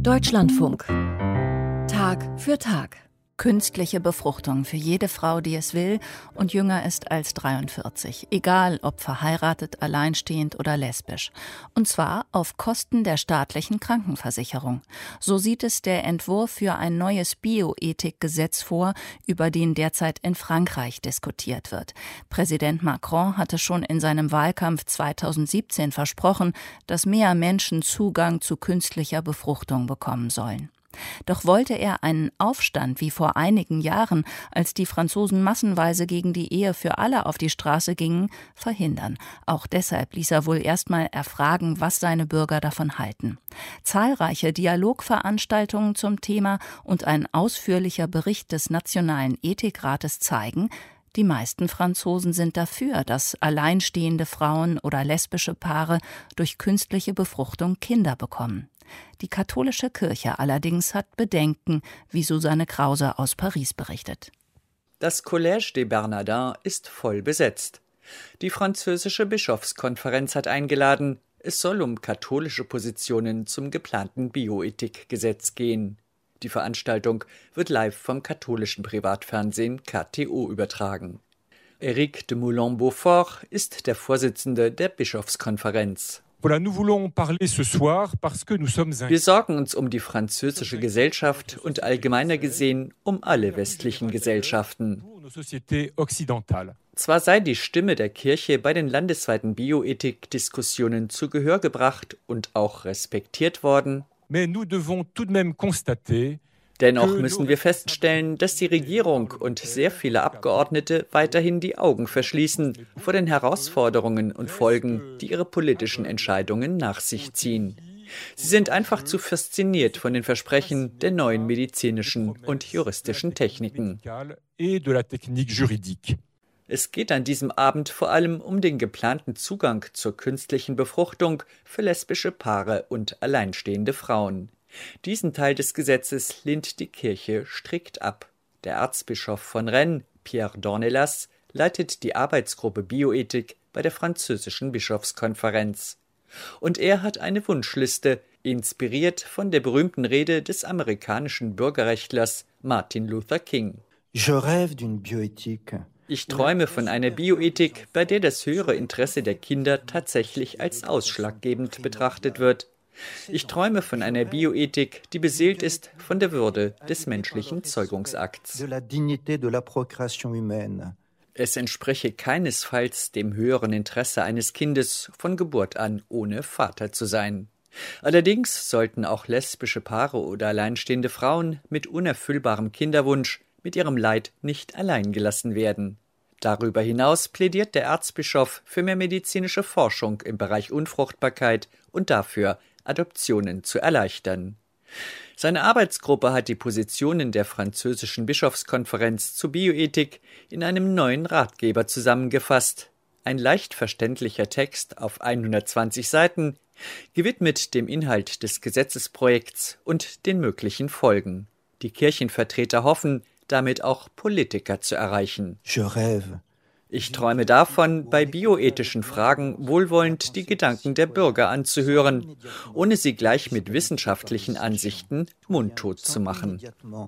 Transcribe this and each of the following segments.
Deutschlandfunk. Tag für Tag. Künstliche Befruchtung für jede Frau, die es will und jünger ist als 43. Egal, ob verheiratet, alleinstehend oder lesbisch. Und zwar auf Kosten der staatlichen Krankenversicherung. So sieht es der Entwurf für ein neues Bioethikgesetz vor, über den derzeit in Frankreich diskutiert wird. Präsident Macron hatte schon in seinem Wahlkampf 2017 versprochen, dass mehr Menschen Zugang zu künstlicher Befruchtung bekommen sollen. Doch wollte er einen Aufstand wie vor einigen Jahren, als die Franzosen massenweise gegen die Ehe für alle auf die Straße gingen, verhindern. Auch deshalb ließ er wohl erstmal erfragen, was seine Bürger davon halten. Zahlreiche Dialogveranstaltungen zum Thema und ein ausführlicher Bericht des Nationalen Ethikrates zeigen, die meisten Franzosen sind dafür, dass alleinstehende Frauen oder lesbische Paare durch künstliche Befruchtung Kinder bekommen. Die katholische Kirche allerdings hat Bedenken, wie Susanne Krause aus Paris berichtet. Das Collège des Bernardins ist voll besetzt. Die französische Bischofskonferenz hat eingeladen, es soll um katholische Positionen zum geplanten Bioethikgesetz gehen. Die Veranstaltung wird live vom katholischen Privatfernsehen KTO übertragen. Éric de Moulin-Beaufort ist der Vorsitzende der Bischofskonferenz. Wir sorgen uns um die französische Gesellschaft und allgemeiner gesehen um alle westlichen Gesellschaften. Zwar sei die Stimme der Kirche bei den landesweiten Bioethik-Diskussionen zu Gehör gebracht und auch respektiert worden, dennoch müssen wir feststellen, dass die Regierung und sehr viele Abgeordnete weiterhin die Augen verschließen vor den Herausforderungen und Folgen, die ihre politischen Entscheidungen nach sich ziehen. Sie sind einfach zu fasziniert von den Versprechen der neuen medizinischen und juristischen Techniken. Es geht an diesem Abend vor allem um den geplanten Zugang zur künstlichen Befruchtung für lesbische Paare und alleinstehende Frauen. Diesen Teil des Gesetzes lehnt die Kirche strikt ab. Der Erzbischof von Rennes, Pierre Dornelas, leitet die Arbeitsgruppe Bioethik bei der französischen Bischofskonferenz. Und er hat eine Wunschliste, inspiriert von der berühmten Rede des amerikanischen Bürgerrechtlers Martin Luther King. Ich träume von einer Bioethik, bei der das höhere Interesse der Kinder tatsächlich als ausschlaggebend betrachtet wird. Ich träume von einer Bioethik, die beseelt ist von der Würde des menschlichen Zeugungsakts. Es entspreche keinesfalls dem höheren Interesse eines Kindes, von Geburt an ohne Vater zu sein. Allerdings sollten auch lesbische Paare oder alleinstehende Frauen mit unerfüllbarem Kinderwunsch mit ihrem Leid nicht allein gelassen werden. Darüber hinaus plädiert der Erzbischof für mehr medizinische Forschung im Bereich Unfruchtbarkeit und dafür, Adoptionen zu erleichtern. Seine Arbeitsgruppe hat die Positionen der französischen Bischofskonferenz zu Bioethik in einem neuen Ratgeber zusammengefasst. Ein leicht verständlicher Text auf 120 Seiten, gewidmet dem Inhalt des Gesetzesprojekts und den möglichen Folgen. Die Kirchenvertreter hoffen, damit auch Politiker zu erreichen. Ich träume davon, bei bioethischen Fragen wohlwollend die Gedanken der Bürger anzuhören, ohne sie gleich mit wissenschaftlichen Ansichten mundtot zu machen.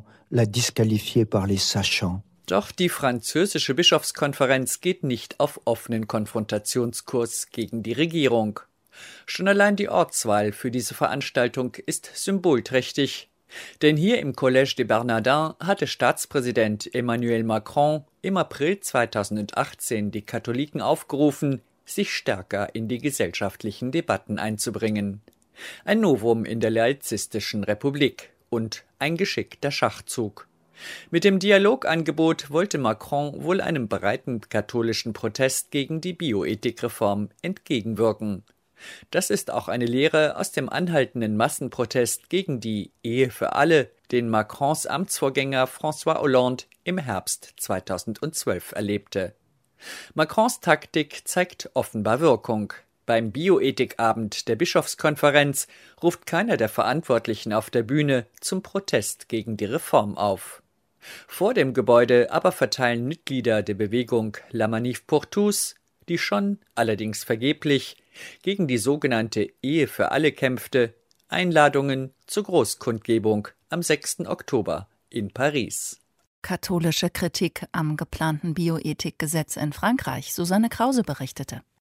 Doch die französische Bischofskonferenz geht nicht auf offenen Konfrontationskurs gegen die Regierung. Schon allein die Ortswahl für diese Veranstaltung ist symbolträchtig. Denn hier im Collège des Bernardins hatte Staatspräsident Emmanuel Macron im April 2018 die Katholiken aufgerufen, sich stärker in die gesellschaftlichen Debatten einzubringen. Ein Novum in der laizistischen Republik und ein geschickter Schachzug. Mit dem Dialogangebot wollte Macron wohl einem breiten katholischen Protest gegen die Bioethikreform entgegenwirken. Das ist auch eine Lehre aus dem anhaltenden Massenprotest gegen die Ehe für alle, den Macrons Amtsvorgänger François Hollande im Herbst 2012 erlebte. Macrons Taktik zeigt offenbar Wirkung. Beim Bioethikabend der Bischofskonferenz ruft keiner der Verantwortlichen auf der Bühne zum Protest gegen die Reform auf. Vor dem Gebäude aber verteilen Mitglieder der Bewegung La Manif pour tous, die schon, allerdings vergeblich, gegen die sogenannte Ehe für alle kämpfte, Einladungen zur Großkundgebung am 6. Oktober in Paris. Katholische Kritik am geplanten Bioethikgesetz in Frankreich. Susanne Krause berichtete.